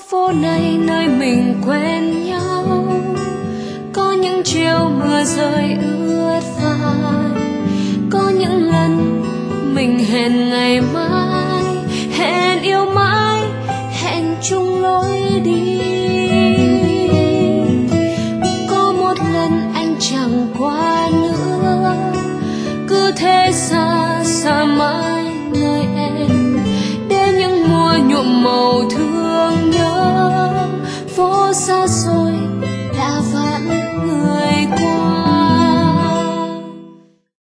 phố này nơi mình quen nhau, có những chiều mưa rơi ướt vai, có những lần mình hẹn ngày mai, hẹn yêu mãi, hẹn chung lối đi.